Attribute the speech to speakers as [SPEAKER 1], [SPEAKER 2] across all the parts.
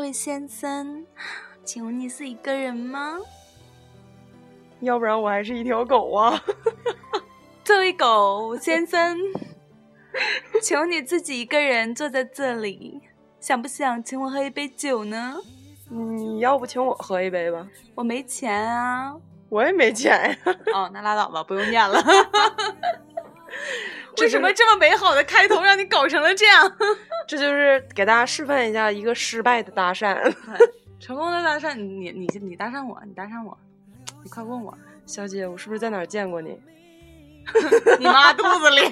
[SPEAKER 1] 位先生，请问你是一个人吗？
[SPEAKER 2] 要不然我还是一条狗啊。
[SPEAKER 1] 这位狗先生，请问你自己一个人坐在这里，想不想请我喝一杯酒呢？
[SPEAKER 2] 你要不请我喝一杯吧？
[SPEAKER 1] 我没钱啊。
[SPEAKER 2] 我也没钱呀。
[SPEAKER 1] 哦，那拉倒吧，不用念了。为什么这么美好的开头让你搞成了这样？
[SPEAKER 2] 这就是给大家示范一下一个失败的搭讪。
[SPEAKER 1] 成功的搭讪，你搭讪我，你搭讪我，你快问我，
[SPEAKER 2] 小姐，我是不是在哪儿见过你？
[SPEAKER 1] 你妈肚子里。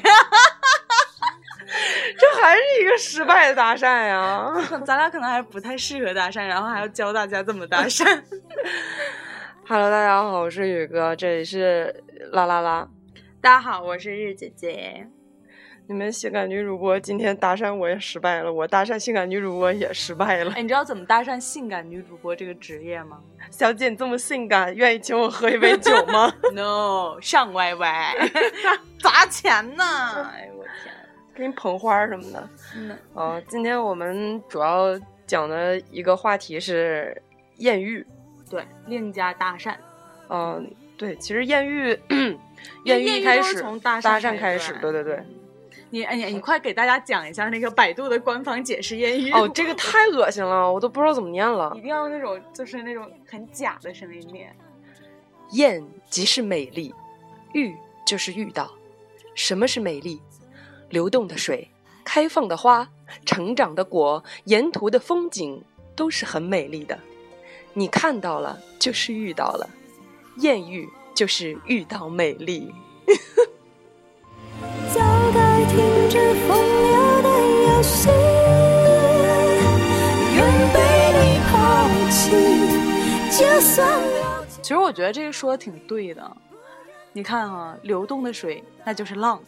[SPEAKER 2] 这还是一个失败的搭讪呀。
[SPEAKER 1] 咱俩可能还不太适合搭讪，然后还要教大家怎么搭讪。
[SPEAKER 2] Hello， 大家好，我是宇哥，这里是啦啦啦。
[SPEAKER 1] 大家好，我是日姐姐。
[SPEAKER 2] 你们性感女主播今天搭讪我也失败了，我搭讪性感女主播也失败了。
[SPEAKER 1] 哎，你知道怎么搭讪性感女主播这个职业吗？
[SPEAKER 2] 小姐，你这么性感，愿意请我喝一杯酒吗？
[SPEAKER 1] No， 上歪歪，砸钱呢！哎我天，
[SPEAKER 2] 给你捧花什么的。今天我们主要讲的一个话题是艳遇。
[SPEAKER 1] 对，另加搭讪。
[SPEAKER 2] 对，其实艳遇，艳遇开始
[SPEAKER 1] 从搭
[SPEAKER 2] 讪开始，对对对。
[SPEAKER 1] 你快给大家讲一下那个百度的官方解释艳遇。
[SPEAKER 2] 这个太恶心了，我都不知道怎么念了。
[SPEAKER 1] 一定要那种就是那种很假的声音念。
[SPEAKER 2] 艳即是美丽，遇就是遇到。什么是美丽？流动的水，开放的花，成长的果，沿途的风景都是很美丽的。你看到了就是遇到了，艳遇就是遇到美丽。早该停止风流的游戏，愿被你抛弃，就算
[SPEAKER 1] 其实我觉得这个说的挺对的。你看哈，流动的水那就是浪，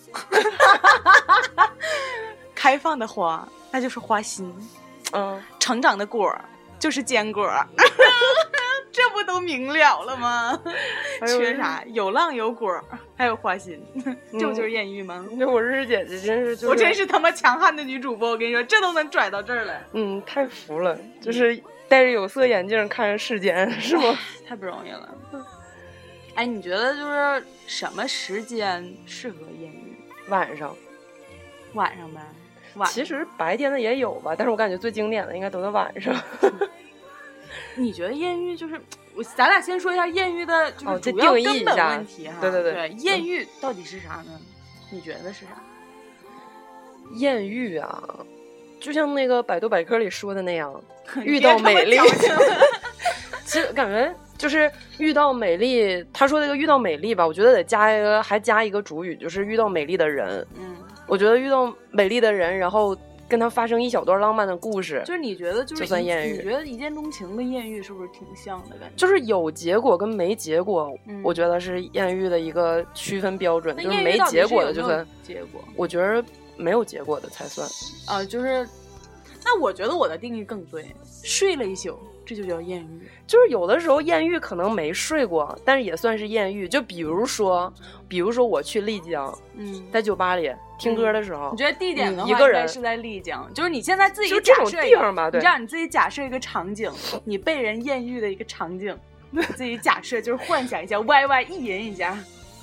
[SPEAKER 1] 开放的花那就是花心，成长的果就是坚果。这不都明了了吗？缺啥？有浪有果还有花心，这不就是艳遇吗？
[SPEAKER 2] 我日姐姐真是，
[SPEAKER 1] 我真是他妈强悍的女主播，我跟你说，这都能拽到这儿来。
[SPEAKER 2] 太服了，就是戴着有色眼镜看着世间，是吗？
[SPEAKER 1] 太不容易了。哎，你觉得就是什么时间适合艳遇？
[SPEAKER 2] 晚上
[SPEAKER 1] 呗。
[SPEAKER 2] 其实白天的也有吧，但是我感觉最经典的应该都在晚上。
[SPEAKER 1] 你觉得艳遇就是咱俩先说一下艳遇的就是主要根本问题哈。
[SPEAKER 2] 对，
[SPEAKER 1] 艳遇到底是啥呢？你觉得是啥？
[SPEAKER 2] 艳遇啊，就像那个百度百科里说的那样，遇到美丽。其实感觉就是遇到美丽，他说那个遇到美丽吧，我觉得得还加一个主语，就是遇到美丽的人。我觉得遇到美丽的人，然后跟他发生一小段浪漫的故事，
[SPEAKER 1] 就是你觉得
[SPEAKER 2] 就算艳遇。
[SPEAKER 1] 你觉得一见钟情跟艳遇是不是挺像的感觉？
[SPEAKER 2] 就是有结果跟没结果，我觉得是艳遇的一个区分标准。就是没结果的就算
[SPEAKER 1] 结果，
[SPEAKER 2] 我觉得没有结果的才算。
[SPEAKER 1] 就是那我觉得我的定义更对，睡了一宿这就叫艳遇。
[SPEAKER 2] 就是有的时候艳遇可能没睡过，但是也算是艳遇。就比如说我去丽江，在酒吧里听歌的时候，
[SPEAKER 1] 你觉得地点的话
[SPEAKER 2] 一个人
[SPEAKER 1] 应该是在丽江，就是你现在自己
[SPEAKER 2] 就这种地方吧，对，
[SPEAKER 1] 你这样你自己假设一个场景，你被人艳遇的一个场景，你自己假设就是幻想一下，歪歪意淫一下。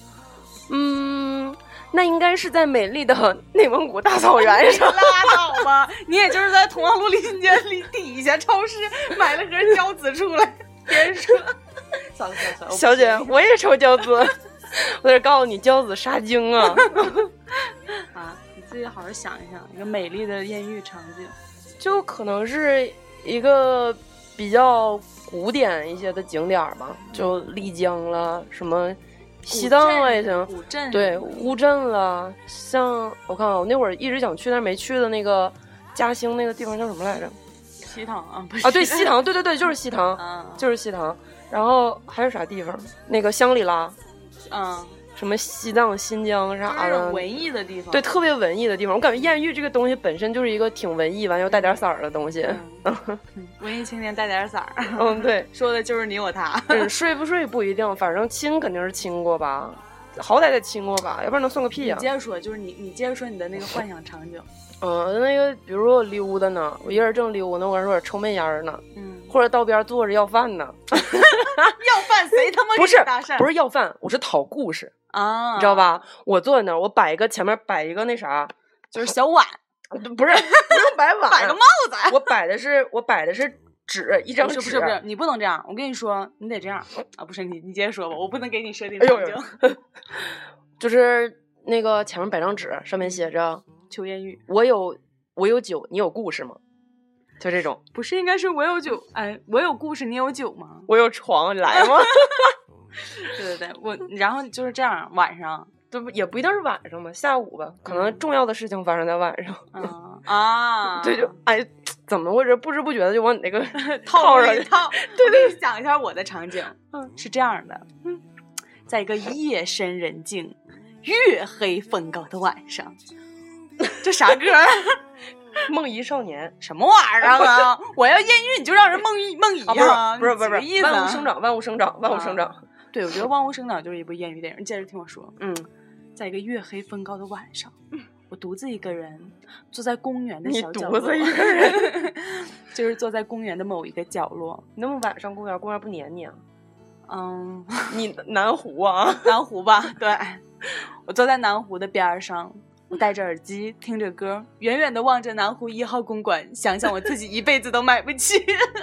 [SPEAKER 2] 那应该是在美丽的内蒙古大草原上。
[SPEAKER 1] 拉倒吧，你也就是在同阳路林间里底下超市买了盒胶子出来，别人说算了，
[SPEAKER 2] 小姐我也抽胶子。我得告诉你，胶子杀精啊！
[SPEAKER 1] 你自己好好想一想，一个美丽的艳遇场景，
[SPEAKER 2] 就可能是一个比较古典一些的景点吧，就丽江了，什么西藏了也行，
[SPEAKER 1] 古镇，
[SPEAKER 2] 对，乌镇了，像我看我那会儿一直想去但是没去的那个嘉兴那个地方叫什么来着？
[SPEAKER 1] 西塘啊，不是
[SPEAKER 2] 对，西塘，对，就是西塘，就是西塘。然后还有啥地方？那个香里拉。什么西藏、新疆啥的，
[SPEAKER 1] 文艺的地方，
[SPEAKER 2] 对，特别文艺的地方。我感觉艳遇这个东西本身就是一个挺文艺完又带点色儿的东西。
[SPEAKER 1] 文艺青年带点色儿。
[SPEAKER 2] 对，
[SPEAKER 1] 说的就是你我他。
[SPEAKER 2] 睡不睡不一定，反正亲肯定是亲过吧，好歹得亲过吧，要不然能算个屁呀。
[SPEAKER 1] 你接着说，就是你接着说你的那个幻想场景。
[SPEAKER 2] 那个比如说我溜达呢，我一人正溜呢，我说我抽闷烟呢，或者道边坐着要饭呢。
[SPEAKER 1] 要饭谁他妈
[SPEAKER 2] 不是
[SPEAKER 1] 搭讪？
[SPEAKER 2] 不是要饭，我是讨故事
[SPEAKER 1] 啊，
[SPEAKER 2] 你知道吧？我坐在那儿，我前面摆一个那啥，
[SPEAKER 1] 就是小碗，
[SPEAKER 2] 不是摆碗，
[SPEAKER 1] 摆个帽子。
[SPEAKER 2] 我摆的是纸，一张纸。
[SPEAKER 1] 不是，你不能这样。我跟你说，你得这样啊！不是你接着说吧，我不能给你设定场景。
[SPEAKER 2] 就是那个前面摆张纸，上面写着
[SPEAKER 1] 求艳遇。
[SPEAKER 2] 我有酒，你有故事吗？就这种。
[SPEAKER 1] 不是应该是我有酒，哎，我有故事，你有酒吗？
[SPEAKER 2] 我有床，你来吗？
[SPEAKER 1] 对，然后就是这样，晚上
[SPEAKER 2] 都也不一定是晚上吧，下午吧，可能重要的事情发生在晚上。对，就哎，怎么回事？不知不觉的就往你那个套上
[SPEAKER 1] 套。对，我给你讲一下我的场景，是这样的，在一个夜深人静、月黑风高的晚上，这啥歌？
[SPEAKER 2] 梦遗少年
[SPEAKER 1] 什么玩意儿啊！我要艳遇你就让人梦遗
[SPEAKER 2] 啊！不是
[SPEAKER 1] 意思啊！
[SPEAKER 2] 万物生长。
[SPEAKER 1] 对，我觉得《万物生长》就是一部艳遇电影。接着听我说，在一个月黑风高的晚上，我独自一个人坐在公园的小角落。
[SPEAKER 2] 你独自一个人，
[SPEAKER 1] 就是坐在公园的某一个角落。
[SPEAKER 2] 那么晚上公园不撵你啊？你南湖啊？
[SPEAKER 1] 南湖吧，对，我坐在南湖的边上。我戴着耳机听着歌，远远地望着南湖1号公馆，想想我自己一辈子都买不起，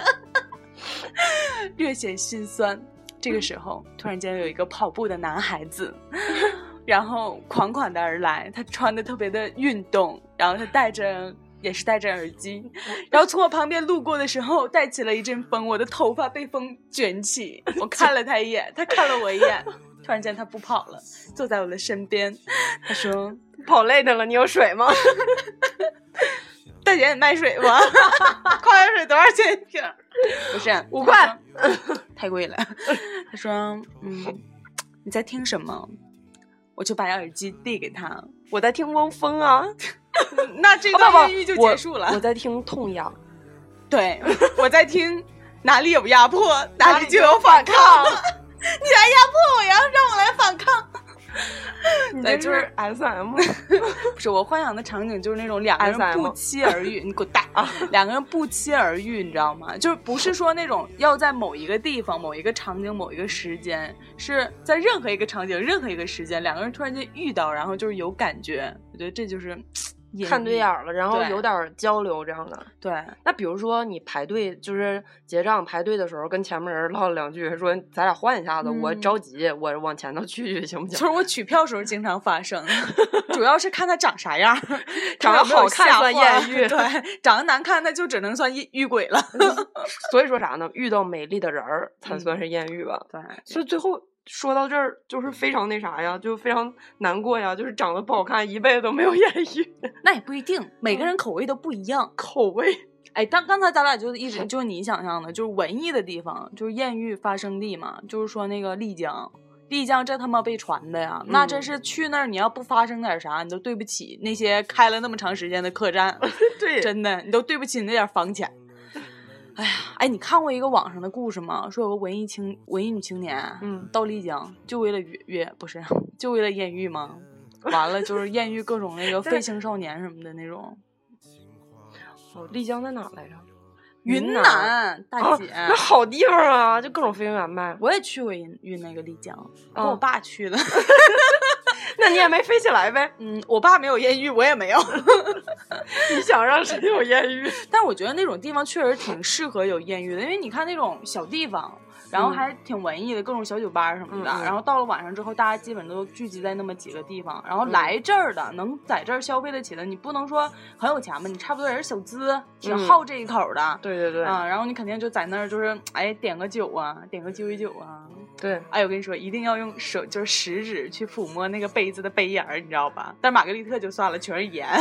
[SPEAKER 1] 略显心酸。这个时候突然间有一个跑步的男孩子，然后款款的而来，他穿的特别的运动，然后他也是戴着耳机，然后从我旁边路过的时候带起了一阵风，我的头发被风卷起，我看了他一眼，他看了我一眼，突然间他不跑了，坐在我的身边，他说
[SPEAKER 2] 跑累的了，你有水吗？
[SPEAKER 1] 大姐，你卖水吗？矿泉水多少钱一瓶？不是
[SPEAKER 2] 5块，
[SPEAKER 1] 太贵了。他说你在听什么？我就把耳机递给他，
[SPEAKER 2] 我在听汪峰啊。
[SPEAKER 1] 那这段艳遇就结束了。
[SPEAKER 2] 我在听痛痒。
[SPEAKER 1] 对，我在听哪里有压迫哪里就有反抗。你来压迫我呀，让我来反抗。
[SPEAKER 2] 你这就是 SM。
[SPEAKER 1] 不是，我幻想的场景就是那种两个人不期而遇。你滚蛋啊！两个人不期而遇，你知道吗？就是不是说那种要在某一个地方、某一个场景、某一个时间，是在任何一个场景、任何一个时间，两个人突然间遇到，然后就是有感觉。我觉得这就是
[SPEAKER 2] 看对眼了，然后有点交流这样的。
[SPEAKER 1] 对，
[SPEAKER 2] 那比如说你排队，就是结账排队的时候，跟前面人唠了2句，说咱俩换一下子，我着急，我往前头去行不行？
[SPEAKER 1] 就是我取票时候经常发生，主要是看他长啥样，
[SPEAKER 2] 长得好看算艳遇，
[SPEAKER 1] 对，长得难看那就只能算遇鬼了。
[SPEAKER 2] 所以说啥呢？遇到美丽的人才算是艳遇吧。
[SPEAKER 1] 对，
[SPEAKER 2] 所以最后说到这儿就是非常那啥呀，就非常难过呀，就是长得不好看，一辈子都没有艳遇。
[SPEAKER 1] 那也不一定，每个人口味都不一样。
[SPEAKER 2] 口味，
[SPEAKER 1] 哎，刚才咱俩就一直就是你想象的，就是文艺的地方，就是艳遇发生地嘛，就是说那个丽江这他妈被传的呀，那真是去那儿你要不发生点啥，你都对不起那些开了那么长时间的客栈。
[SPEAKER 2] 对，
[SPEAKER 1] 真的，你都对不起你那点房钱。哎呀，哎，你看过一个网上的故事吗？说有个文艺女青年，到丽江就为了就为了艳遇吗？完了就是艳遇各种那个废青少年什么的那种。
[SPEAKER 2] 丽江在哪来着？
[SPEAKER 1] 云南，大姐，
[SPEAKER 2] 那好地方啊，就各种飞行员呗。
[SPEAKER 1] 我也去过那个丽江，跟我爸去的。
[SPEAKER 2] 那你也没飞起来呗？
[SPEAKER 1] 我爸没有艳遇，我也没有。
[SPEAKER 2] 你想让谁有艳遇？
[SPEAKER 1] 但我觉得那种地方确实挺适合有艳遇的，因为你看那种小地方，然后还挺文艺的，各种小酒吧什么的。然后到了晚上之后，大家基本都聚集在那么几个地方。然后来这儿的，能在这儿消费得起的，你不能说很有钱吧，你差不多也是小资，挺好这一口的。
[SPEAKER 2] 对对对。
[SPEAKER 1] 然后你肯定就在那儿，就是点个酒啊，点个鸡尾酒啊。
[SPEAKER 2] 对。
[SPEAKER 1] 哎，我跟你说，一定要用手，就是食指去抚摸那个杯子的杯沿儿，你知道吧？但是玛格丽特就算了，全是盐。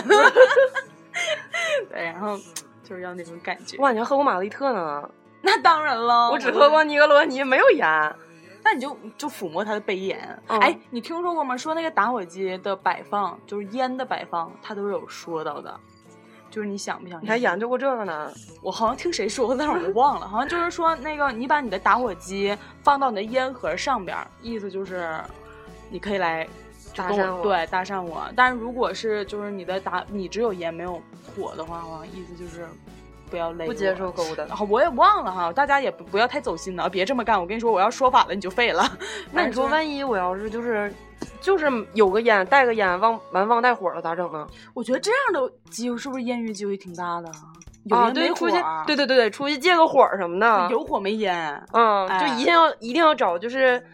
[SPEAKER 1] 对，然后就是要那种感觉。
[SPEAKER 2] 哇，你还喝过玛格丽特呢？
[SPEAKER 1] 那当然了，
[SPEAKER 2] 我只喝过尼格罗尼，没有盐。
[SPEAKER 1] 那你就抚摸它的杯沿。哎，你听说过吗？说那个打火机的摆放，就是烟的摆放，它都有说到的。就是你想不想？
[SPEAKER 2] 你还研究过这个呢？
[SPEAKER 1] 我好像听谁说的，但是我忘了。好像就是说那个，你把你的打火机放到你的烟盒上边，意思就是你可以来
[SPEAKER 2] 搭讪我，
[SPEAKER 1] 对，搭讪我。但是如果是就是你只有烟没有火的话，意思就是不要累，
[SPEAKER 2] 不接受勾搭。
[SPEAKER 1] 我也忘了哈，大家也不要太走心了，别这么干。我跟你说，我要说反了你就废了。
[SPEAKER 2] 那你说万一我要是就是有个烟带个烟忘带火了咋整呢？
[SPEAKER 1] 我觉得这样的机会是不是艳遇机会挺大的？有烟没火，
[SPEAKER 2] 对，出去借个火什么的，
[SPEAKER 1] 有火没烟，
[SPEAKER 2] 就一定要找就是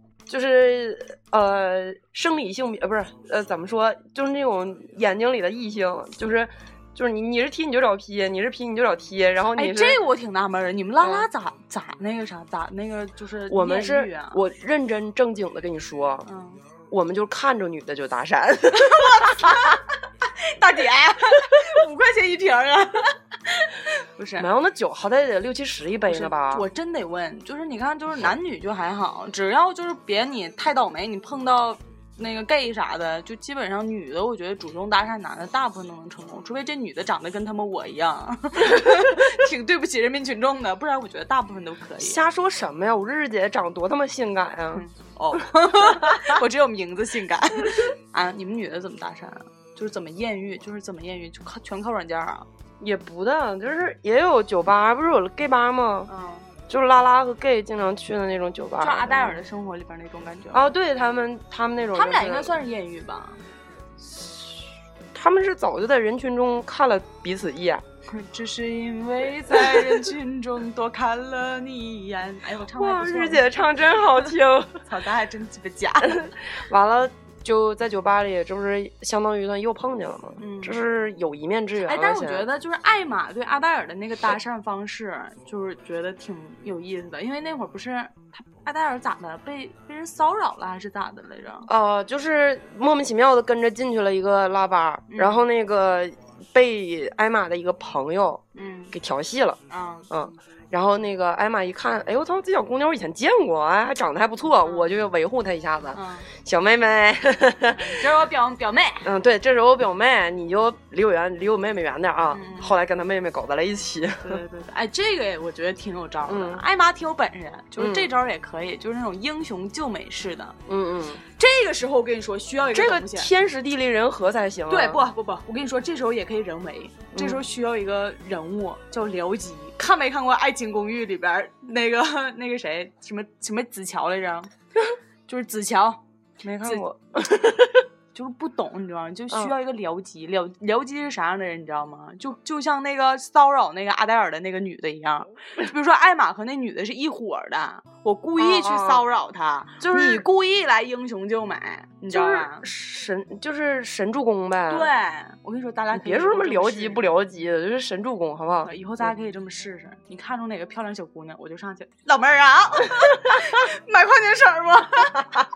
[SPEAKER 2] 生理性别不是怎么说，就是那种眼睛里的异性，就是你是 T 你就找 P， 你是 P 你就找 T， 然后你是
[SPEAKER 1] 这个我挺纳闷的，你们拉拉咋那个啥咋那个就是
[SPEAKER 2] 我们是我认真正经的跟你说，我们就看着女的就搭讪。
[SPEAKER 1] 我操，大姐，5块钱一瓶啊！不是，
[SPEAKER 2] 没有那酒好歹得6、7、10一杯呢吧？
[SPEAKER 1] 我真得问，就是你看，就是男女就还好，只要就是别你太倒霉，你碰到那个 gay 啥的，就基本上女的，我觉得主动搭讪男的，大部分都能成功，除非这女的长得跟他们我一样，挺对不起人民群众的，不然我觉得大部分都可以。
[SPEAKER 2] 瞎说什么呀？我日姐长多他妈性感啊！
[SPEAKER 1] 我只有名字性感啊！你们女的怎么搭讪啊？就是怎么艳遇？就全靠软件啊？
[SPEAKER 2] 也不的，就是也有酒吧，不是有 gay 吧吗？就是拉拉和 gay 经常去的那种酒吧，
[SPEAKER 1] 就阿黛尔的生活里边那种感觉。
[SPEAKER 2] 对他们那种，
[SPEAKER 1] 他们俩应该算是艳遇吧？
[SPEAKER 2] 他们是早就在人群中看了彼此一眼，
[SPEAKER 1] 只是因为在人群中多看了你一眼。哎，我唱
[SPEAKER 2] 哇，日姐唱真好听，
[SPEAKER 1] 操，咱还真鸡巴假。
[SPEAKER 2] 完了。就在酒吧里，这不是相当于算又碰见了吗？这是有一面之缘。
[SPEAKER 1] 但是我觉得就是艾玛对阿黛尔的那个搭讪方式，就是觉得挺有意思的。因为那会儿不是阿黛尔咋的被人骚扰了还是咋的来着？
[SPEAKER 2] 就是莫名其妙的跟着进去了一个拉吧，然后那个被艾玛的一个朋友给调戏了。然后那个艾玛一看，哎呦我操，这小姑娘我以前见过，还长得还不错，我就维护她一下子。小妹妹，
[SPEAKER 1] 这是我表妹。
[SPEAKER 2] 对，这是我表妹，你就离我妹妹远点啊。后来跟她妹妹搞在了一起。
[SPEAKER 1] 对，哎，这个我觉得挺有招的。艾玛挺有本事，就是这招也可以，就是那种英雄救美式的。这个时候我跟你说，需要一个
[SPEAKER 2] 这个天时地利人和才行。
[SPEAKER 1] 对，不，我跟你说，这时候也可以人为。这时候需要一个人物叫僚机。看没看过《爱情公寓》里边那个谁什么子乔来着？就是子乔，
[SPEAKER 2] 没看过，
[SPEAKER 1] 就是不懂，你知道吗？就需要一个僚机。僚机是啥样的人，你知道吗？就像那个骚扰那个阿黛尔的那个女的一样，比如说艾玛和那女的是一伙的，我故意去骚扰她，就是你故意来英雄救美，你知道吗？
[SPEAKER 2] 就是神助攻呗。
[SPEAKER 1] 对，我跟你说，大家可以
[SPEAKER 2] 别说什么僚机不僚机的，就是神助攻，好不好？
[SPEAKER 1] 以后大家可以这么试试。你看中哪个漂亮小姑娘，我就上去，老妹儿啊，买矿泉水吗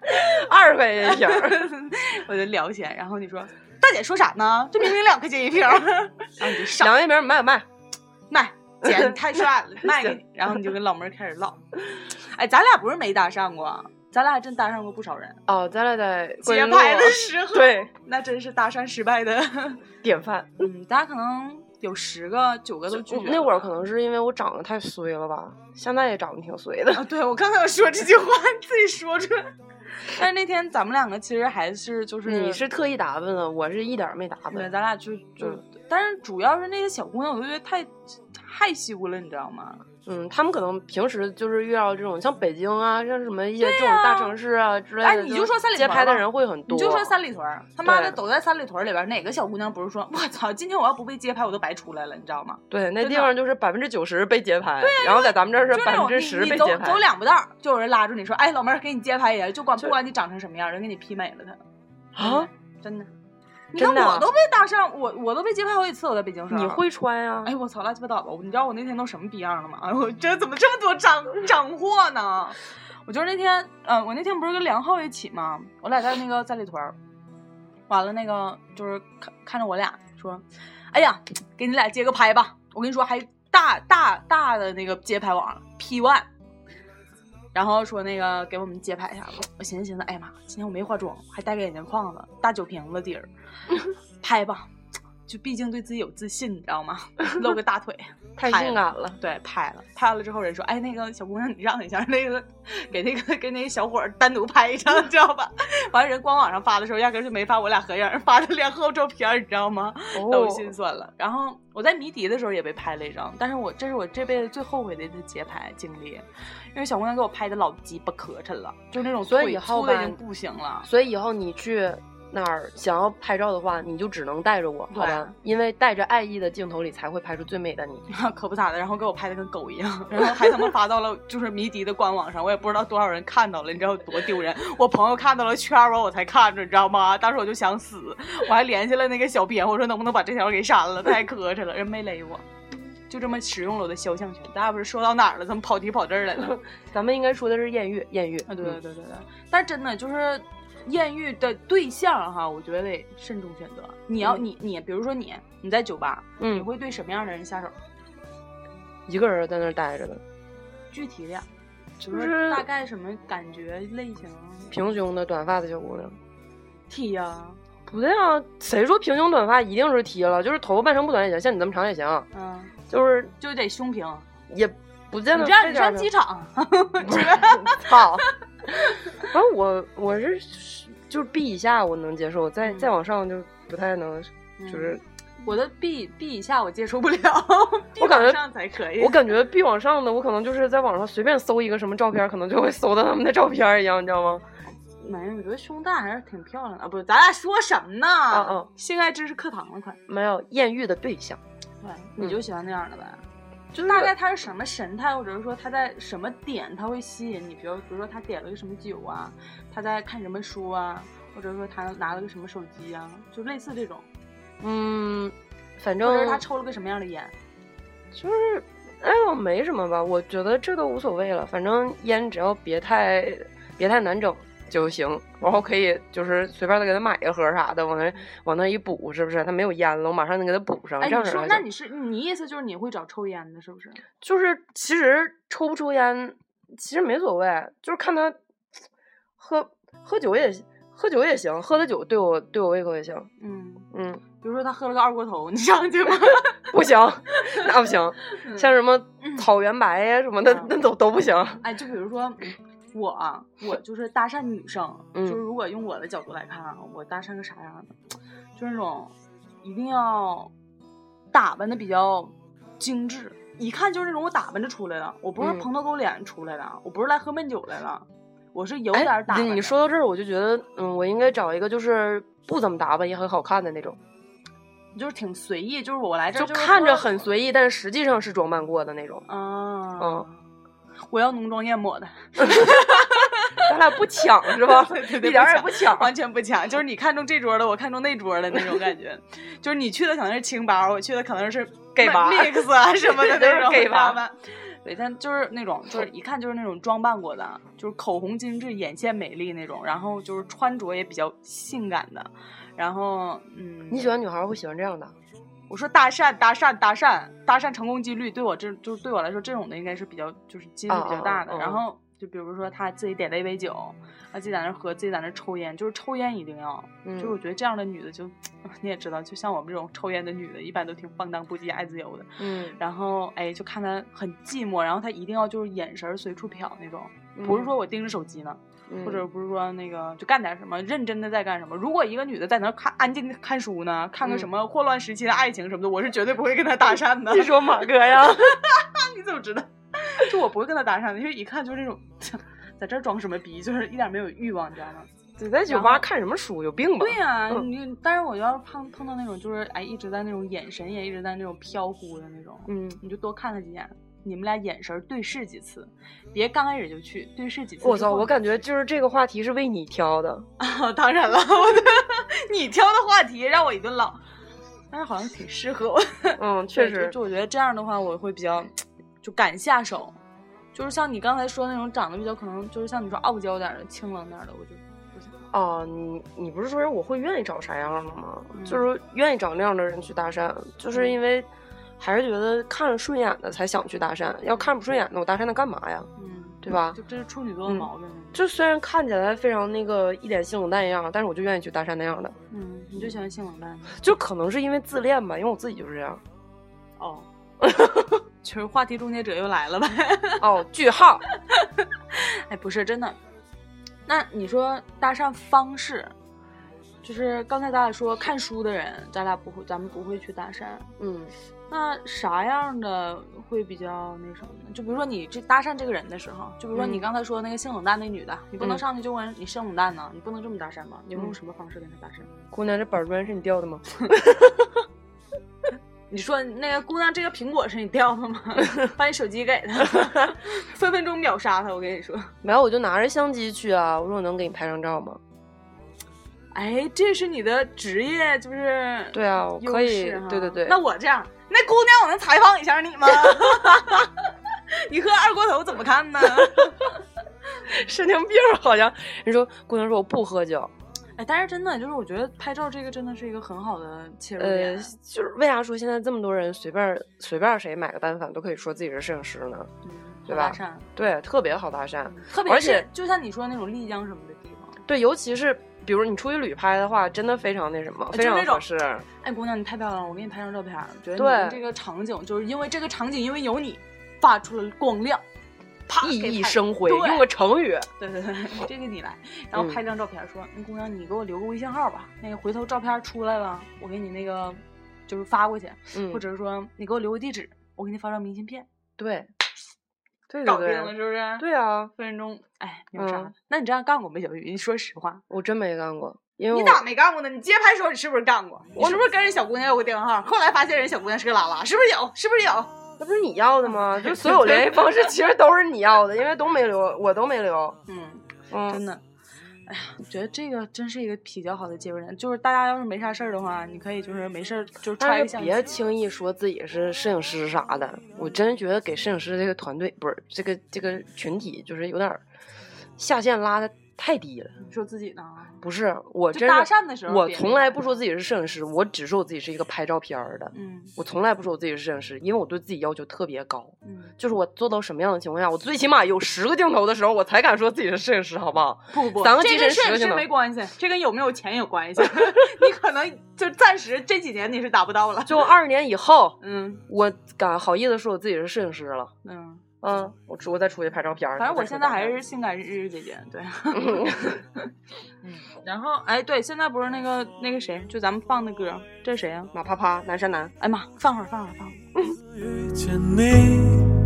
[SPEAKER 2] ？2块钱一瓶，
[SPEAKER 1] 我就聊起来。然后你说大姐说啥呢？这明明2块钱一瓶，然后你就上
[SPEAKER 2] 2块钱一瓶，卖，
[SPEAKER 1] 姐你太帅了，卖给你。然后你就跟老妹儿开始唠。哎，咱俩不是没搭讪过，咱俩还真搭讪过不少人。
[SPEAKER 2] 咱俩在
[SPEAKER 1] 街拍的时候，
[SPEAKER 2] 对，
[SPEAKER 1] 那真是搭讪失败的
[SPEAKER 2] 典范。
[SPEAKER 1] 大家可能有10个9个都拒绝了。
[SPEAKER 2] 那会儿可能是因为我长得太衰了吧，现在也长得挺衰的。
[SPEAKER 1] 对，我刚才要说这句话，你自己说出来。但是那天咱们2个其实还是就是
[SPEAKER 2] 你是特意打扮的，我是一点没打扮。
[SPEAKER 1] 对，咱俩就但是主要是那些小姑娘，我就觉得太害羞了，你知道吗？
[SPEAKER 2] 他们可能平时就是遇到这种像北京啊，像什么一些这种大城市啊之类的。
[SPEAKER 1] 哎，你就说三里屯
[SPEAKER 2] 街拍的人会很多。
[SPEAKER 1] 你就说三里屯，他妈的走在三里屯里边，哪个小姑娘不是说我操，今天我要不被街拍，我都白出来了，你知道吗？
[SPEAKER 2] 对，那地方就是90%被街拍，然后在咱们这儿是10%被街拍。
[SPEAKER 1] 走2步道，就有人拉住你说：“哎，老妹儿，给你街拍一下。”不管你长成什么样，人给你 P 美了他。
[SPEAKER 2] 啊，
[SPEAKER 1] 真的。你看我都被搭讪，我都被街拍好几次，我在北京上。
[SPEAKER 2] 你会穿呀？
[SPEAKER 1] 哎，我操，乱七八糟吧！你知道我那天都什么逼样了吗？哎，我这怎么这么多涨货呢？我就是那天，我那天不是跟梁浩一起吗？我俩在那个三里屯，完了那个就是看着我俩说，哎呀，给你俩接个拍吧！我跟你说，还大的那个街拍网 P1。然后说那个给我们街拍一下，我寻思，哎呀妈，今天我没化妆，还戴个眼镜框子，大酒瓶子底儿，拍吧。 就毕竟对自己有自信，你知道吗？露个大腿，
[SPEAKER 2] 太性感了。
[SPEAKER 1] 对，拍了之后，人说，哎，那个小姑娘你让一下，那个给那个小伙单独拍一张，知道吧？完了人官网上发的时候，压根就没发我俩合影，发的脸后照片，你知道吗？都心酸了。然后我在迷笛的时候也被拍了一张，但是这是我这辈子最后悔的一次街拍经历，因为小姑娘给我拍的老鸡巴磕碜了，就那种腿粗的已经不行了。
[SPEAKER 2] 所以以后你去那儿想要拍照的话，你就只能带着我，好吧？因为带着爱意的镜头里才会拍出最美的你。
[SPEAKER 1] 可不咋的，然后给我拍的跟狗一样，然后还他妈发到了就是迷笛的官网上，我也不知道多少人看到了，你知道有多丢人？我朋友看到了圈我才看着，你知道吗？当时我就想死，我还联系了那个小编，我说能不能把这条给删了，太磕碜了，人没勒我。就这么使用了我的肖像权，大家不是说到哪儿了？咱们跑题跑这儿来了。
[SPEAKER 2] 咱们应该说的是艳遇
[SPEAKER 1] 啊，对，但真的就是艳遇的对象哈，我觉得得慎重选择。你要你比如说你在酒吧，你会对什么样的人下手？
[SPEAKER 2] 一个人在那儿待着的，
[SPEAKER 1] 具体点，就是大概什么感觉类型？
[SPEAKER 2] 平胸的短发的小姑娘
[SPEAKER 1] ，T 呀。
[SPEAKER 2] 不对啊，谁说平胸短发一定是 T 了？就是头发半长不短也行，像你这么长也行。
[SPEAKER 1] 就得胸平，
[SPEAKER 2] 也不见得。
[SPEAKER 1] 你这样你上机场，
[SPEAKER 2] 操！反正我是就是 B 以下我能接受，再往上就不太能，就是
[SPEAKER 1] 我的 B 以下我接受不了，
[SPEAKER 2] 我感觉
[SPEAKER 1] 上才可以。
[SPEAKER 2] 我感觉 B 往上的，我可能就是在网上随便搜一个什么照片，可能就会搜到他们的照片一样，你知道吗？
[SPEAKER 1] 没有，我觉得胸大还是挺漂亮的啊！不是，咱俩说什么呢？性爱知识课堂了，快！
[SPEAKER 2] 没有艳遇的对象，
[SPEAKER 1] 对，你就喜欢那样的呗。就大概他是什么神态，或者是说他在什么点他会吸引你，比如说他点了个什么酒啊，他在看什么书啊，或者说他拿了个什么手机啊，就类似这种。
[SPEAKER 2] 反正
[SPEAKER 1] 或者是他抽了个什么样的烟，
[SPEAKER 2] 就是我没什么吧，我觉得这都无所谓了，反正烟只要别太难整就行，然后可以就是随便的给他买一个盒啥的，往那一补，是不是？他没有烟了，我马上就给他补上。
[SPEAKER 1] 哎，你说那你意思就是你会找抽烟的，是不是？
[SPEAKER 2] 就是其实抽不抽烟其实没所谓，就是看他喝酒也行，喝的酒对我胃口也行。
[SPEAKER 1] 比如说他喝了个二锅头，你上去吗？
[SPEAKER 2] 不行，那不行。像什么草原白呀什么的，那都不行。
[SPEAKER 1] 哎，就比如说。我就是搭讪女生，就是如果用我的角度来看啊，我搭讪个啥样的，就是那种一定要打扮的比较精致，一看就是那种我打扮着出来的，我不是蓬头狗脸出来的，我不是来喝闷酒来了，我是有点打扮。
[SPEAKER 2] 你说到这儿，我就觉得，我应该找一个就是不怎么打扮也很好看的那种，
[SPEAKER 1] 就是挺随意，就是我来这
[SPEAKER 2] 就看着很随意，但实际上是装扮过的那种。
[SPEAKER 1] 我要浓妆艳抹的，
[SPEAKER 2] 咱俩不抢是吧？
[SPEAKER 1] 对，
[SPEAKER 2] 一点也不抢，
[SPEAKER 1] 完全不抢。就是你看中这桌的，我看中那桌的那种感觉。就是你去的可能是清吧，我去的可能是
[SPEAKER 2] gay 吧
[SPEAKER 1] mix 啊什么的那种
[SPEAKER 2] gay 吧。
[SPEAKER 1] 对，但就是那种，就是一看就是那种装扮过的，就是口红精致、眼线美丽那种，然后就是穿着也比较性感的。然后
[SPEAKER 2] 你喜欢女孩会喜欢这样的？
[SPEAKER 1] 我说搭讪成功几率对我就是对我来说这种的应该是比较就是几率比较大的。然后就比如说他自己点了一杯酒，他自己在那喝，自己在那抽烟，就是抽烟一定要，就是我觉得这样的女的就你也知道，就像我们这种抽烟的女的，一般都挺放荡不羁、爱自由的。然后就看他很寂寞，然后他一定要就是眼神随处瞟那种，不是说我盯着手机呢。或者不是说那个就干点什么认真的在干什么。如果一个女的在那安静看书呢，看个什么霍乱时期的爱情什么的，我是绝对不会跟她搭讪的。
[SPEAKER 2] 你说马哥呀？
[SPEAKER 1] 你怎么知道？就我不会跟她搭讪的，因为一看就是那种在这装什么逼，就是一点没有欲望，你知道吗？
[SPEAKER 2] 你在酒吧看什么书？有病吧？
[SPEAKER 1] 对呀，但是我要是碰到那种就是一直在那种眼神也一直在那种飘忽的那种，你就多看他几眼。你们俩眼神对视几次，别刚开始就去对视几次。
[SPEAKER 2] 我操，我感觉就是这个话题是为你挑的。
[SPEAKER 1] 当然了，你挑的话题让我一顿唠，但是好像挺适合我。
[SPEAKER 2] 确实，
[SPEAKER 1] 就我觉得这样的话，我会比较就敢下手。就是像你刚才说那种长得比较可能就是像你说傲娇点的、清冷点的，我就不行。
[SPEAKER 2] 你不是说我会愿意找啥样的吗？就是愿意找那样的人去搭讪，就是因为。还是觉得看顺眼的才想去搭讪，要看不顺眼的我搭讪它干嘛呀？对吧？
[SPEAKER 1] 就这是处女座的毛病。
[SPEAKER 2] 就虽然看起来非常那个一脸性冷淡一样，但是我就愿意去搭讪那样的。
[SPEAKER 1] 你就喜欢性冷淡？
[SPEAKER 2] 就可能是因为自恋吧，因为我自己就是这样。
[SPEAKER 1] 哦，就是话题终结者又来了呗。
[SPEAKER 2] 哦，句号。
[SPEAKER 1] 哎，不是真的。那你说搭讪方式，就是刚才咱俩说看书的人，咱们不会去搭讪。那啥样的会比较那什么呢？就比如说你这搭讪这个人的时候，就比如说你刚才说那个性冷淡那女的，你不能上去就问你性冷淡呢，你不能这么搭讪吧？你会用什么方式跟她搭讪？
[SPEAKER 2] 姑娘，这板砖是你掉的吗？
[SPEAKER 1] 你说那个姑娘，这个苹果是你掉的吗？把你手机给她，分分钟秒杀她。我跟你说，
[SPEAKER 2] 没有，我就拿着相机去啊。我说我能给你拍张照吗？
[SPEAKER 1] 哎，这是你的职业，就是
[SPEAKER 2] 对啊，我可以，对对对。
[SPEAKER 1] 那我这样，那姑娘，我能采访一下你吗？你喝二锅头怎么看呢？
[SPEAKER 2] 神经病好像。人说姑娘说我不喝酒。
[SPEAKER 1] 哎，但是真的就是我觉得拍照这个真的是一个很好的切入点。
[SPEAKER 2] 就是为啥说现在这么多人随便谁买个单反都可以说自己是摄影师呢？对吧？搭讪，对，特别好搭讪，
[SPEAKER 1] 特别是就像你说那种丽江什么的地方。
[SPEAKER 2] 对，尤其是比如你出去旅拍的话，真的非常那什么，非常合适。
[SPEAKER 1] 哎，姑娘，你太漂亮了，我给你拍张照片。觉得你这个场景，就是因为这个场景，因为有你，发出了光亮。
[SPEAKER 2] 熠熠生辉，用个成语。
[SPEAKER 1] 对，这个你来，然后拍张照片，说那姑娘，你给我留个微信号吧，那个回头照片出来了，我给你那个就是发过去，或者是说你给我留个地址，我给你发张明信片。
[SPEAKER 2] 对，
[SPEAKER 1] 搞定了，是不是？
[SPEAKER 2] 对啊，
[SPEAKER 1] 分分钟，哎，秒杀。那你这样干过没，小玉？你说实话。
[SPEAKER 2] 我真没干过，因为
[SPEAKER 1] 你咋没干过呢？你街拍时候你是不是干过？你是不是跟人小姑娘要过电话号？后来发现人小姑娘是个拉拉，是不是有？是不是有？
[SPEAKER 2] 那不是你要的吗？就所有联系方式其实都是你要的，因为都没留，我都没留。
[SPEAKER 1] 真的。哎呀，我觉得这个真是一个比较好的切入点，就是大家要是没啥事儿的话，你可以就是没事就揣一下。
[SPEAKER 2] 别轻易说自己是摄影师啥的，我真觉得给摄影师这个团队不是这个群体，就是有点下限拉的太低了。
[SPEAKER 1] 你说自己呢？
[SPEAKER 2] 不是，我真
[SPEAKER 1] 搭讪的时候，
[SPEAKER 2] 我从来不说自己是摄影师，我只说我自己是一个拍照片的。我从来不说我自己是摄影师，因为我对自己要求特别高。就是我做到什么样的情况下，我最起码有10个镜头的时候，我才敢说自己是摄影师，好不好？
[SPEAKER 1] 不
[SPEAKER 2] 3个机身10个镜头，
[SPEAKER 1] 这跟摄影师没关系，这跟有没有钱有关系。你可能就暂时这几年你是达不到了，
[SPEAKER 2] 就20年以后，我敢好意思说我自己是摄影师了。我再出去拍照片。
[SPEAKER 1] 反正我现在还是性感日日姐姐，对。然后哎，对，现在不是那个谁，就咱们放的歌，这是谁啊？
[SPEAKER 2] 马啪啪，南山南。
[SPEAKER 1] 哎妈，放会儿。
[SPEAKER 3] 遇见你，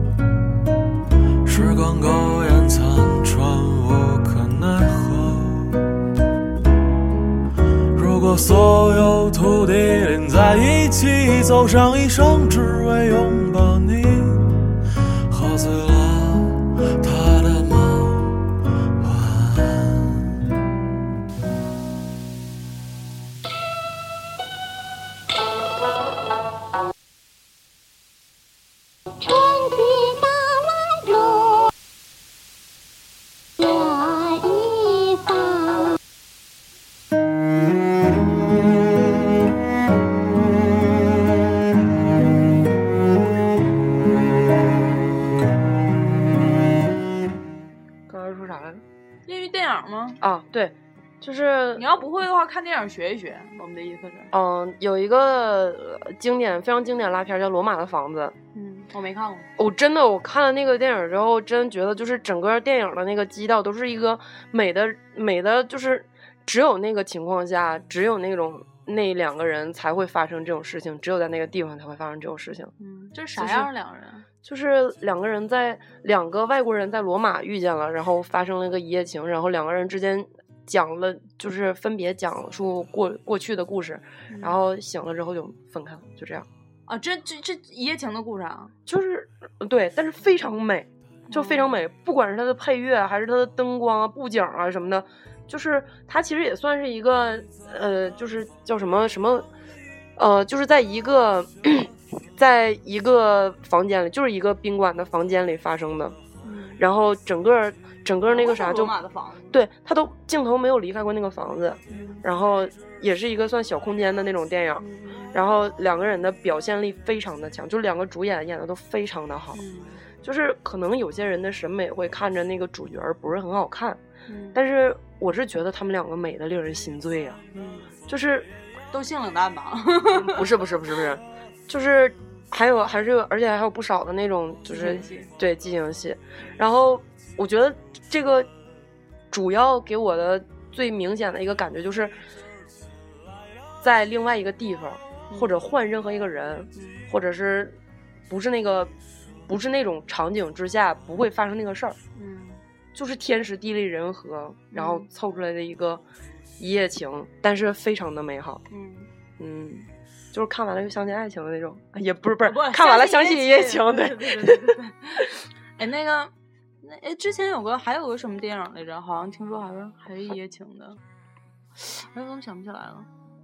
[SPEAKER 3] 时光苟延残喘，无可奈何。如果所有土地连在一起，走上一生只为拥抱你，喝醉了他的梦，晚安。
[SPEAKER 4] 天气大来路呀一方。
[SPEAKER 2] 刚才说啥来着？
[SPEAKER 1] 业余电影吗？
[SPEAKER 2] 啊，对。就是
[SPEAKER 1] 你要不会的话，看电影学一学。我们的意思是，
[SPEAKER 2] 有一个非常经典拉片叫《罗马的房子》。
[SPEAKER 1] 我没看过。
[SPEAKER 2] 真的，我看了那个电影之后，真觉得就是整个电影的那个基调都是一个美的，就是只有那个情况下，只有那2个人才会发生这种事情，只有在那个地方才会发生这种事情。
[SPEAKER 1] 这是啥样2个人？
[SPEAKER 2] 就是2个外国人在罗马遇见了，然后发生了一个一夜情，然后2个人之间讲了，就是分别讲述过去的故事，然后醒了之后就分开了，就这样。
[SPEAKER 1] 啊，这一夜情的故事啊，
[SPEAKER 2] 就是对，但是非常美，就非常美，不管是它的配乐还是它的灯光啊、布景啊什么的，就是它其实也算是一个就是叫什么，就是在一个房间里，就是一个宾馆的房间里发生的，然后整个那个啥就对，他都镜头没有离开过那个房子，然后也是一个算小空间的那种电影，然后2个人的表现力非常的强，就2个主演的都非常的好，就是可能有些人的审美会看着那个主角不是很好看， 但是我是觉得他们两个美的令人心醉呀。就是
[SPEAKER 1] 都性冷淡吧？
[SPEAKER 2] 不是，就是而且还有不少的那种就是对激情戏。然后我觉得这个主要给我的最明显的一个感觉就是在另外一个地方，或者换任何一个人，或者是不是那种场景之下不会发生那个事儿，就是天时地利人和，然后凑出来的一夜情，但是非常的美好。就是看完了就相信爱情的那种，也不是看完了相信一夜情，对。
[SPEAKER 1] 哎，之前还有个什么电影来着？好像听说还是一夜情的，哎，我怎么想不起来了？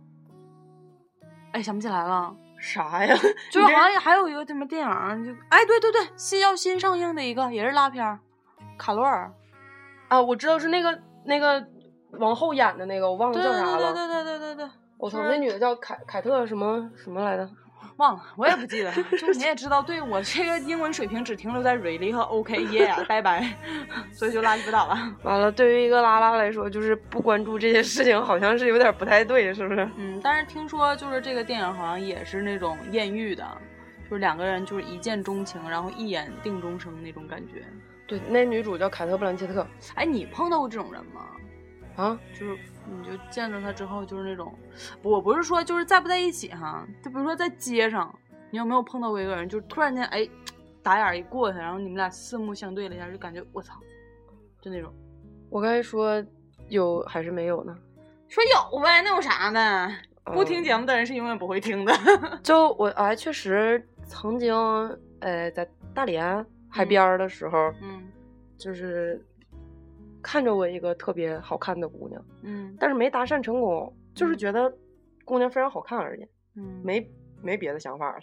[SPEAKER 1] 哎，想不起来了。
[SPEAKER 2] 啥呀？
[SPEAKER 1] 就是好像还有一个什么电影，就对，要新上映的一个也是拉片，卡罗尔
[SPEAKER 2] 啊，我知道是那个往后演的那个，我忘了叫啥了。
[SPEAKER 1] 对。
[SPEAKER 2] 我操，那女的叫凯特什么来的？
[SPEAKER 1] 忘了，我也不记得。就你也知道，对我这个英文水平只停留在 really 和 OK、yeah、拜拜，所以就拉鸡巴倒了。
[SPEAKER 2] 完了，对于一个拉拉来说，就是不关注这些事情，好像是有点不太对，是不是？
[SPEAKER 1] 但是听说就是这个电影好像也是那种艳遇的，就是两个人就是一见钟情，然后一眼定终生那种感觉。
[SPEAKER 2] 对，那女主叫凯特·布兰切特。
[SPEAKER 1] 哎，你碰到过这种人吗？
[SPEAKER 2] 啊，
[SPEAKER 1] 就是你就见着他之后就是那种，我不是说就是在不在一起哈，就比如说在街上，你有没有碰到过一个人，就是突然间哎打眼一过去，然后你们俩四目相对了一下，就感觉我操，就那种。
[SPEAKER 2] 我刚才说有还是没有呢？
[SPEAKER 1] 说有呗，那有啥呢？不听节目的人是永远不会听的。
[SPEAKER 2] 就我还确实曾经在大连海边的时候，就是看着我一个特别好看的姑娘，但是没搭讪成功，就是觉得姑娘非常好看而已，没别的想法了。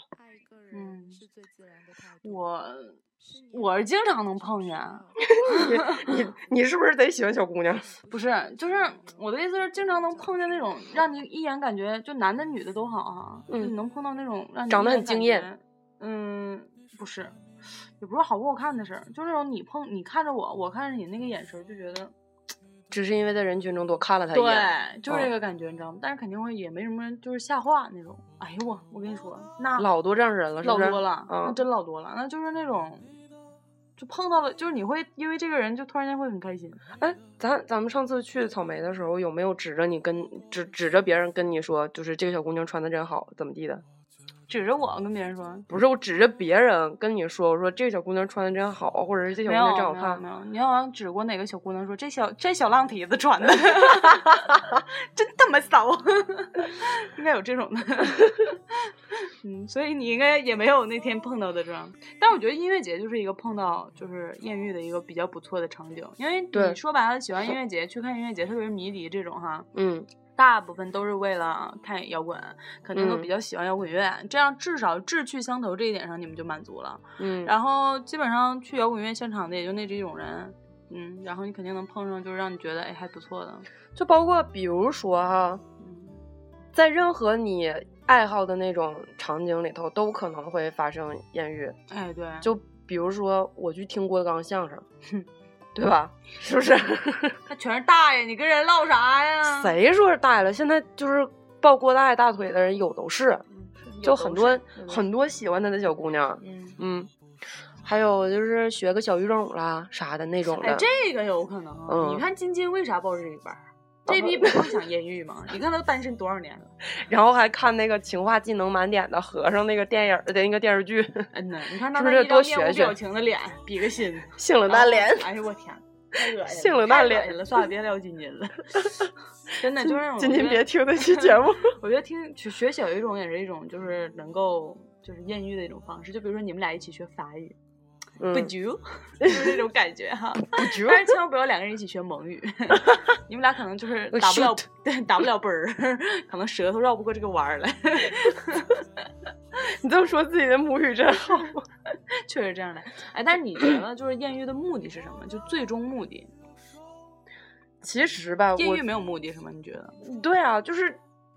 [SPEAKER 1] 我是经常能碰见。
[SPEAKER 2] 你是不是贼喜欢小姑娘？
[SPEAKER 1] 不是，就是我的意思是经常能碰见那种让你一眼感觉就男的女的都好哈，你能碰到那种让你
[SPEAKER 2] 长得很惊艳。
[SPEAKER 1] 不是，也不是好不好看的事儿，就是那种你看着我看着你那个眼神就觉得，
[SPEAKER 2] 只是因为在人群中多看了他一眼，
[SPEAKER 1] 对，就是这个感觉，你知道吗？但是肯定会也没什么人就是下话那种。哎呦我跟你说，那
[SPEAKER 2] 老多这样人了，是不是？
[SPEAKER 1] 老多了，那真老多了。那就是那种，就碰到了，就是你会因为这个人就突然间会很开心。
[SPEAKER 2] 哎，咱们上次去草莓的时候，有没有指着别人跟你说，就是这个小姑娘穿的真好，怎么地的？
[SPEAKER 1] 指着我跟别人说？
[SPEAKER 2] 不是，我指着别人跟你说，我说这个小姑娘穿的真好，或者是这小姑娘真好看。
[SPEAKER 1] 没有，你好像指过哪个小姑娘说这小浪蹄子穿的真他妈骚，应该有这种的。所以你应该也没有那天碰到的这样。但我觉得音乐节就是一个碰到就是艳遇的一个比较不错的场景，因为你说白了喜欢音乐节去看音乐节，特别是迷笛这种哈，大部分都是为了看摇滚，肯定都比较喜欢摇滚乐，这样至少志趣相投这一点上你们就满足了。然后基本上去摇滚乐现场的也就那几种人，然后你肯定能碰上就是让你觉得哎还不错的，
[SPEAKER 2] 就包括比如说哈，在任何你爱好的那种场景里头都可能会发生艳遇。
[SPEAKER 1] 哎，对，
[SPEAKER 2] 就比如说我去听郭德纲相声。对吧？是不是？
[SPEAKER 1] 他全是大爷，你跟人唠啥呀？
[SPEAKER 2] 谁说是大爷了？现在就是抱郭大爷大腿的人有都是，就很多喜欢他的小姑娘，还有就是学个小语种啦啥的那种的。
[SPEAKER 1] 哎，这个有可能。你看金金为啥报这个班？这逼不是想艳遇吗？你看他单身多少年了，
[SPEAKER 2] 然后还看那个情话技能满点的和尚那个电影的那个电视剧。
[SPEAKER 1] 你看他那一张面无表情的脸，比个心，
[SPEAKER 2] 性冷淡脸。
[SPEAKER 1] 哎呦我天，太恶心了，
[SPEAKER 2] 性冷淡脸
[SPEAKER 1] 了。算了，别聊金金了。真的就是
[SPEAKER 2] 金金别听这期节目。
[SPEAKER 1] 我觉得学小语种也是一种就是能够就是艳遇的一种方式。就比如说你们俩一起学法语。不就就是这种感觉哈，但是千万不要两个人一起学蒙语，你们俩可能就是打不了啵儿，可能舌头绕不过这个弯儿来。
[SPEAKER 2] 你这么说自己的母语真好，
[SPEAKER 1] 确实这样的。哎，但是你觉得就是艳遇的目的是什么？就最终目的？
[SPEAKER 2] 其实吧，
[SPEAKER 1] 艳遇没有目的是吗？你觉得？
[SPEAKER 2] 对啊，就是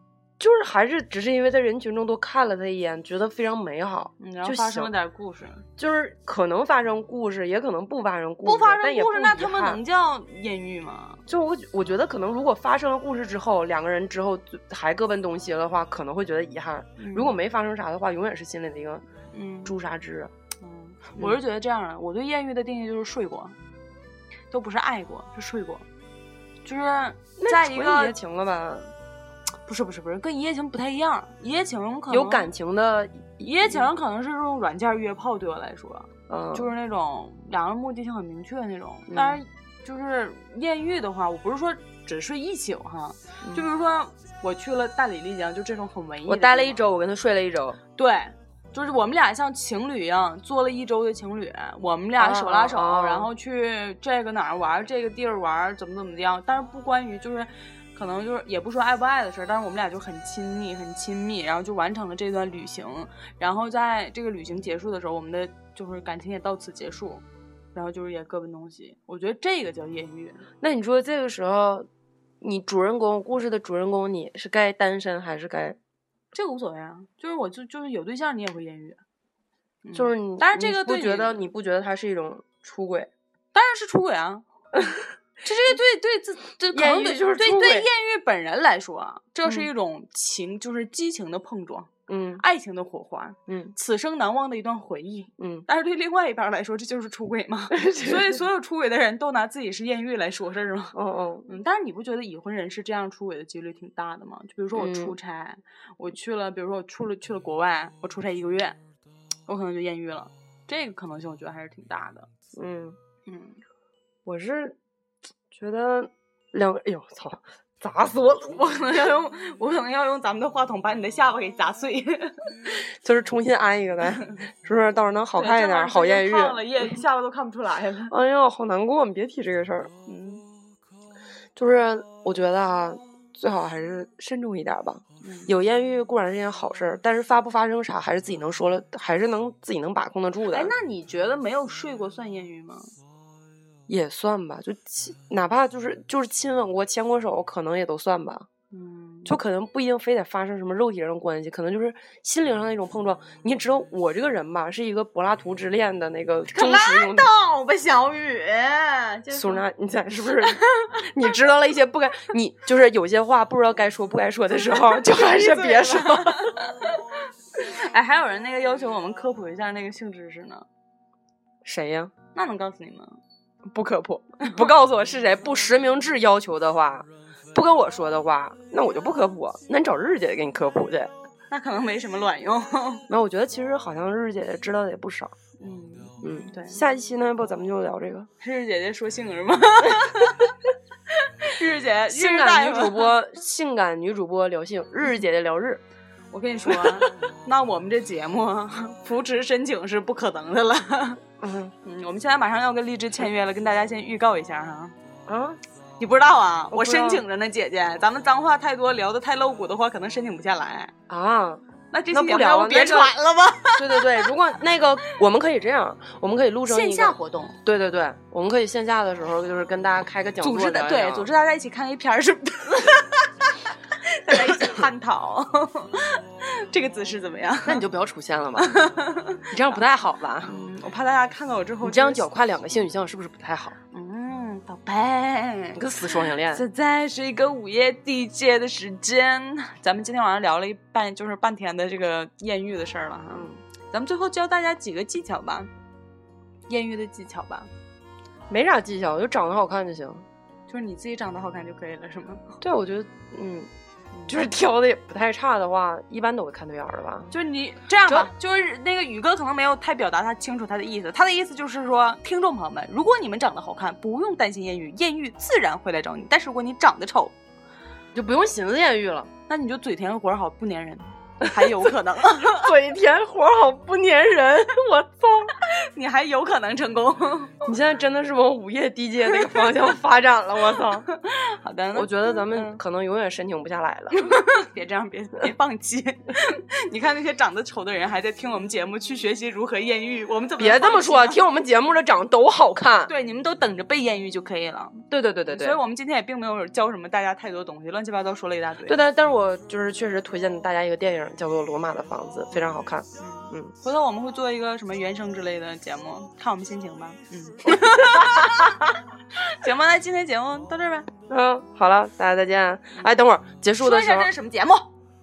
[SPEAKER 2] 就是还是只是因为在人群中多看了他一眼，觉得非常美好，
[SPEAKER 1] 然后发生了点故事，
[SPEAKER 2] 就是可能发生故事，也可能不发生故事，
[SPEAKER 1] 不发生故事，
[SPEAKER 2] 那
[SPEAKER 1] 他们能叫艳遇吗？
[SPEAKER 2] 就我觉得可能如果发生了故事之后，两个人之后还各奔东西了的话，可能会觉得遗憾。如果没发生啥的话，永远是心里的一个朱砂痣。
[SPEAKER 1] 我是觉得这样的，我对艳遇的定义就是睡过，都不是爱过，是睡过，就是在一个
[SPEAKER 2] 一夜情了吧？
[SPEAKER 1] 不是，跟一夜情不太一样。一夜情可能
[SPEAKER 2] 有感情的，
[SPEAKER 1] 一夜情可能是这种软件约炮，对我来说，就是那种两个人目的性很明确的那种。当然，就是艳遇的话，我不是说只睡一宿哈，就比如说我去了大理丽江，就这种很文艺的。
[SPEAKER 2] 我待了1周，我跟他睡了1周。
[SPEAKER 1] 对。就是我们俩像情侣一样做了1周的情侣，我们俩手拉手，然后去这个哪儿玩，这个地儿玩，怎么样。但是不关于就是可能就是也不说爱不爱的事儿，但是我们俩就很亲密，然后就完成了这段旅行。然后在这个旅行结束的时候，我们的就是感情也到此结束，然后就是也各奔东西。我觉得这个叫艳遇。
[SPEAKER 2] 那你说这个时候，你故事的主人公，你是该单身还是该？
[SPEAKER 1] 这个无所谓啊，就是我就是有对象，你也会艳遇，
[SPEAKER 2] 就是你。
[SPEAKER 1] 但是这个对
[SPEAKER 2] 你不觉得它是一种出轨？
[SPEAKER 1] 当然是出轨啊。这对可能
[SPEAKER 2] 就是
[SPEAKER 1] 对艳遇本人来说啊，这是一种就是激情的碰撞，爱情的火花，此生难忘的一段回忆，但是对另外一边来说，这就是出轨嘛。所以所有出轨的人都拿自己是艳遇来说事吗？但是你不觉得已婚人士这样出轨的几率挺大的吗？就比如说我出差，我去了，比如说我去了国外，我出差1个月，我可能就艳遇了，这个可能性我觉得还是挺大的。
[SPEAKER 2] 我是觉得哎呦操，砸死我了！
[SPEAKER 1] 我可能要用咱们的话筒把你的下巴给砸碎，
[SPEAKER 2] 就是重新安一个的，是不是？到时候能好看一点，好艳遇。
[SPEAKER 1] 下巴都看不出来了。
[SPEAKER 2] 哎呦，好难过！你别提这个事儿。就是我觉得啊，最好还是慎重一点吧。有艳遇固然是件好事儿，但是发不发生啥还是自己能说了，还是自己能把控得住的。
[SPEAKER 1] 哎，那你觉得没有睡过算艳遇吗？
[SPEAKER 2] 也算吧，就哪怕就是亲吻过、牵过手，可能也都算吧。就可能不一定非得发生什么肉体上的关系，可能就是心灵上的一种碰撞。你也知道我这个人吧，是一个柏拉图之恋的那个忠实用户。
[SPEAKER 1] 拉倒吧，小雨。
[SPEAKER 2] 苏娜，你猜是不是？你知道了一些不该，你就是有些话不知道该说不该说的时候，就还是别说。
[SPEAKER 1] 哎，还有人那个要求我们科普一下那个性知识呢。
[SPEAKER 2] 谁呀？
[SPEAKER 1] 那能告诉你吗？
[SPEAKER 2] 不科普，不告诉我是谁，不实名制要求的话，不跟我说的话，那我就不科普。那你找日姐给你科普去，
[SPEAKER 1] 那可能没什么卵用。
[SPEAKER 2] 那我觉得其实好像日姐知道的也不少。对。下一期呢，不咱们就聊这个
[SPEAKER 1] 日姐姐说性是吗？日姐
[SPEAKER 2] 性感女主播聊性，日姐姐聊日。
[SPEAKER 1] 我跟你说，那我们这节目扶持申请是不可能的了。我们现在马上要跟荔枝签约了，跟大家先预告一下哈。你不知道啊？我申请着呢，姐姐。咱们脏话太多，聊得太露骨的话，可能申请不下来
[SPEAKER 2] 啊。
[SPEAKER 1] 那这期节目别传了吧。
[SPEAKER 2] 对，如果那个我们可以这样，我们可以录成一个
[SPEAKER 1] 线下活动。对，
[SPEAKER 2] 我们可以线下的时候就是跟大家开个讲座，
[SPEAKER 1] 组织大家一起看A片什么的。大家一起探讨这个姿势怎么样？
[SPEAKER 2] 那你就不要出现了吧，你这样不太好吧？
[SPEAKER 1] 我怕大家看到我之后，
[SPEAKER 2] 你这样脚跨2个性取向是不是不太好？
[SPEAKER 1] 宝贝，
[SPEAKER 2] 你个死双性恋！
[SPEAKER 1] 现在是一个午夜DJ的时间，咱们今天晚上聊了半天的这个艳遇的事儿了哈。咱们最后教大家几个技巧吧，艳遇的技巧吧。
[SPEAKER 2] 没啥技巧，就长得好看就行。
[SPEAKER 1] 就是你自己长得好看就可以了，是吗？
[SPEAKER 2] 对，我觉得，就是挑的也不太差的话，一般都会看对眼的吧。
[SPEAKER 1] 就是你这样吧，就是那个宇哥可能没有太表达他清楚他的意思。他的意思就是说，听众朋友们，如果你们长得好看，不用担心艳遇，艳遇自然会来找你。但是如果你长得丑，
[SPEAKER 2] 就不用寻思艳遇了，
[SPEAKER 1] 那你就嘴甜活好，不粘人，还有可能。
[SPEAKER 2] 嘴甜活好不粘人，我操！
[SPEAKER 1] 你还有可能成功。
[SPEAKER 2] 你现在真的是往午夜 DJ 那个方向发展了，我操！
[SPEAKER 1] 好的，
[SPEAKER 2] 我觉得咱们可能永远申请不下来了。
[SPEAKER 1] 别这样，别放弃。你看那些长得丑的人还在听我们节目，去学习如何艳遇，我们怎么
[SPEAKER 2] 别这么说？听我们节目的长得都好看，
[SPEAKER 1] 对，你们都等着被艳遇就可以了。
[SPEAKER 2] 对。
[SPEAKER 1] 所以我们今天也并没有教什么大家太多东西，乱七八糟说了一大堆。
[SPEAKER 2] 对的，但是我就是确实推荐大家一个电影，叫做《罗马的房子》，非常好看。
[SPEAKER 1] 回头我们会做一个什么原声之类的节目，看我们心情吧。行吧，那今天节目到这儿呗。
[SPEAKER 2] 好了，大家再见。哎，等会儿结束的时候，
[SPEAKER 1] 说一下这是什么节目？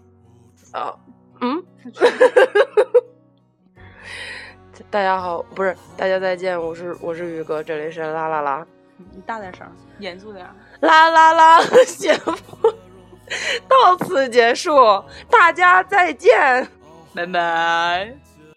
[SPEAKER 2] 大家好，不是大家再见，我是宇哥，这里是啦啦啦。
[SPEAKER 1] 你大点声，严肃点。
[SPEAKER 2] 啦啦啦，节目到此结束，大家再见，
[SPEAKER 1] 拜拜。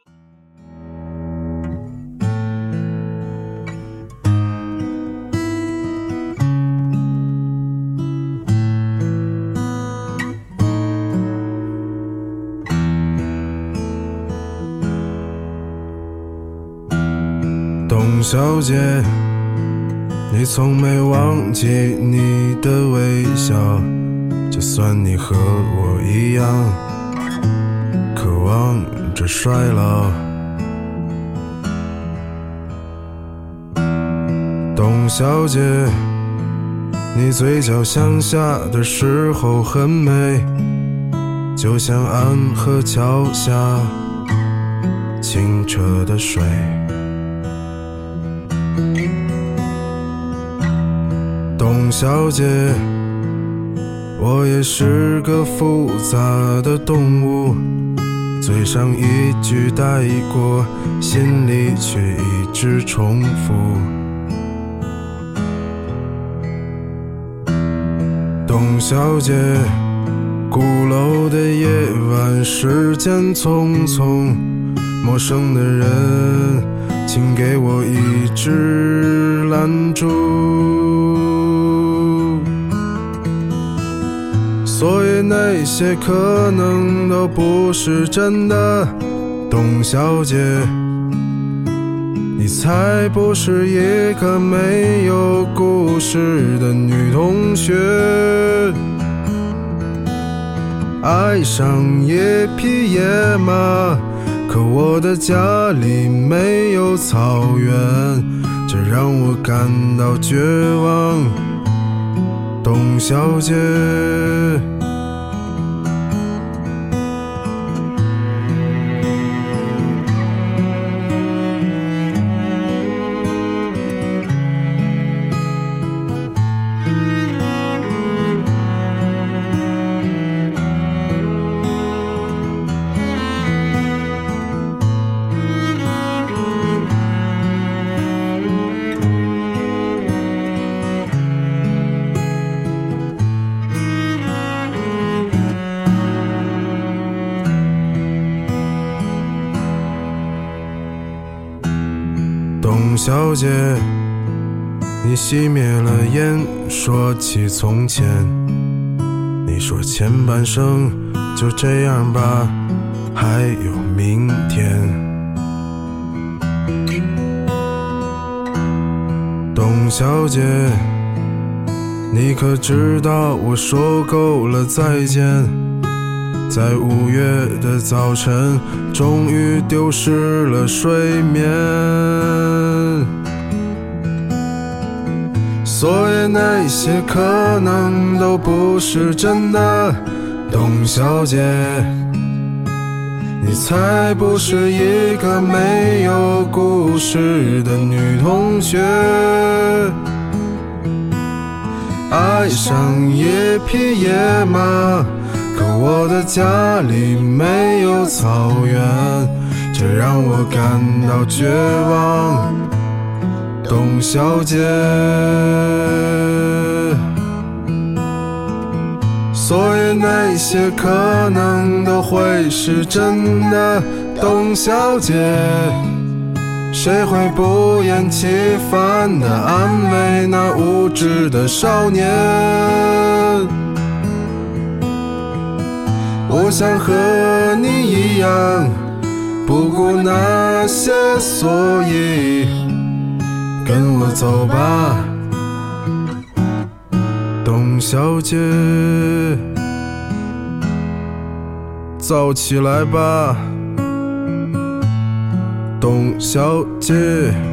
[SPEAKER 3] 董小姐，你从没忘记你的微笑，就算你和我一样渴望着衰老。董小姐，你嘴角向下的时候很美，就像安河桥下清澈的水。董小姐，我也是个复杂的动物，嘴上一句带过，心里却一直重复。董小姐，鼓楼的夜晚，时间匆匆，陌生的人，请给我一支蜡烛。所以那些可能都不是真的，董小姐，你才不是一个没有故事的女同学。爱上一匹野马，可我的家里没有草原，这让我感到绝望。董小姐，董小姐，你熄灭了烟，说起从前，你说前半生就这样吧，还有明天。董小姐，你可知道我说够了再见，在5月的早晨，终于丢失了睡眠。所以那些可能都不是真的，董小姐，你才不是一个没有故事的女同学。爱上一匹野马，可我的家里没有草原，这让我感到绝望。董小姐，所以那些可能都会是真的，董小姐，谁会不厌其烦地安慰那无知的少年？我想和你一样，不顾那
[SPEAKER 5] 那些所以，跟我走吧，董小姐，早起来吧，董小姐。